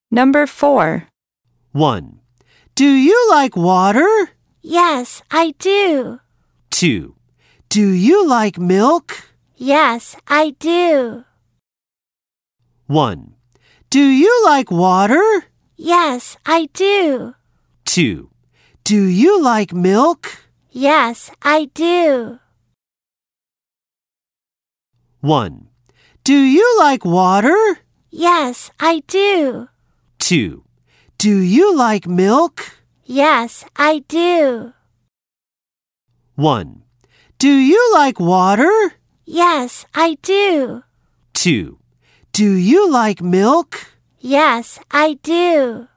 Number 4. 1. Do you like water? Yes, I do. 2. Do you like milk? Yes, I do. 1. Do you like water? Yes, I do. 2. Do you like milk? Yes, I do. 1. Do you like water? Yes, I do. 2. Do you like milk? Yes, I do. 1. Do you like water? Yes, I do. 2. Do you like milk? Yes, I do.